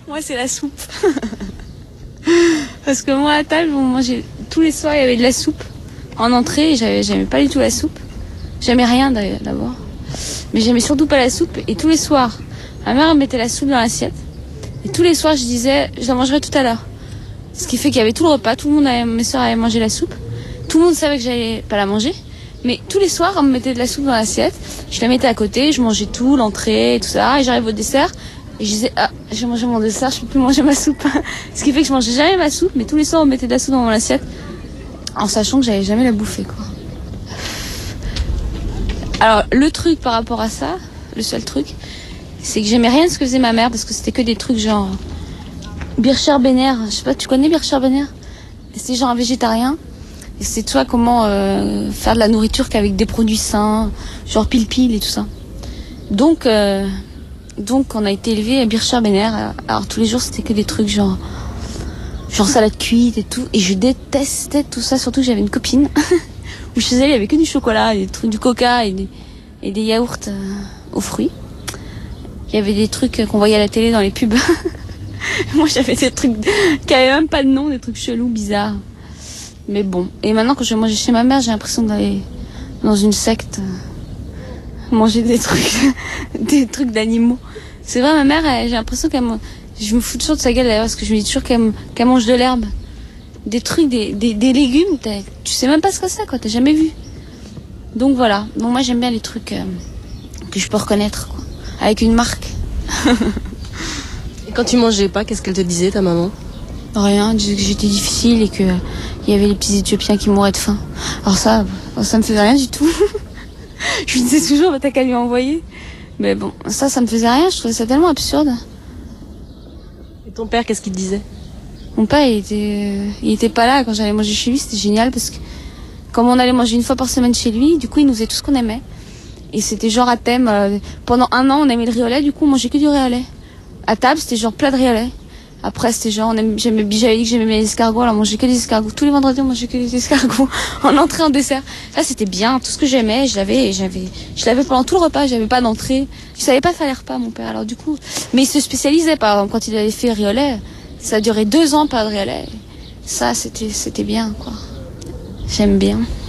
Moi, c'est la soupe. Parce que moi, à table, on mangeait tous les soirs, il y avait de la soupe en entrée. Et j'aimais pas du tout la soupe. J'aimais rien d'abord. Mais j'aimais surtout pas la soupe. Et tous les soirs, ma mère mettait la soupe dans l'assiette. Et tous les soirs, je disais, je la mangerai tout à l'heure. Ce qui fait qu'il y avait tout le repas. Mes soeurs avaient mangé la soupe. Tout le monde savait que j'allais pas la manger. Mais tous les soirs, on me mettait de la soupe dans l'assiette. Je la mettais à côté, je mangeais tout, l'entrée et tout ça. Et j'arrive au dessert. Et je disais, ah, j'ai mangé mon dessert, je peux plus manger ma soupe. Ce qui fait que je mangeais jamais ma soupe. Mais tous les soirs, on me mettait de la soupe dans mon assiette. En sachant que j'allais jamais la bouffer, quoi. Alors, le truc par rapport à ça, le seul truc, c'est que j'aimais rien de ce que faisait ma mère. Parce que c'était que des trucs genre Bircher Béner. Je sais pas, tu connais Bircher Béner? C'est genre un végétarien. Et c'est toi comment faire de la nourriture qu'avec des produits sains, genre pile et tout ça. Donc on a été élevés à Bircher Béner. Alors tous les jours c'était que des trucs genre salade cuite et tout. Et je détestais tout ça, surtout que j'avais une copine où chez elle il y avait que du chocolat, des trucs, du coca et des yaourts aux fruits. Il y avait des trucs qu'on voyait à la télé dans les pubs. Moi j'avais des trucs qui avaient même pas de nom, des trucs chelous, bizarres. Mais bon. Et maintenant, quand je vais manger chez ma mère, j'ai l'impression d'aller dans une secte, manger des trucs d'animaux. C'est vrai, ma mère, j'ai l'impression je me fous toujours de sa gueule d'ailleurs, parce que je me dis toujours qu'elle mange de l'herbe. Des trucs, des légumes, tu sais même pas ce que c'est, quoi, t'as jamais vu. Donc voilà. Donc moi, j'aime bien les trucs que je peux reconnaître, quoi. Avec une marque. Et quand tu mangeais pas, qu'est-ce qu'elle te disait, ta maman? Rien, elle disait que j'étais difficile et que il y avait les petits Éthiopiens qui mouraient de faim. Alors ça me faisait rien du tout. Je lui disais toujours, t'as qu'à lui envoyer. Mais bon, ça me faisait rien, je trouvais ça tellement absurde. Et ton père, qu'est-ce qu'il te disait? Mon père, il était pas là quand j'allais manger chez lui, c'était génial parce que comme on allait manger une fois par semaine chez lui, du coup il nous faisait tout ce qu'on aimait. Et c'était genre à thème, pendant 1 an on aimait le riz au lait, du coup on mangeait que du riz au lait. À table, c'était genre plat de riz au lait. Après, c'était genre, j'avais dit que j'aimais les escargots, alors on mangeait que des escargots. Tous les vendredis, on mangeait que des escargots en entrée, en dessert. Ça, c'était bien. Tout ce que j'aimais, je l'avais pendant tout le repas, j'avais pas d'entrée. Je savais pas faire les repas, mon père. Alors, du coup, mais il se spécialisait, par exemple, quand il avait fait riz au lait. Ça a duré 2 ans, pas de riz au lait. Ça, c'était bien, quoi. J'aime bien.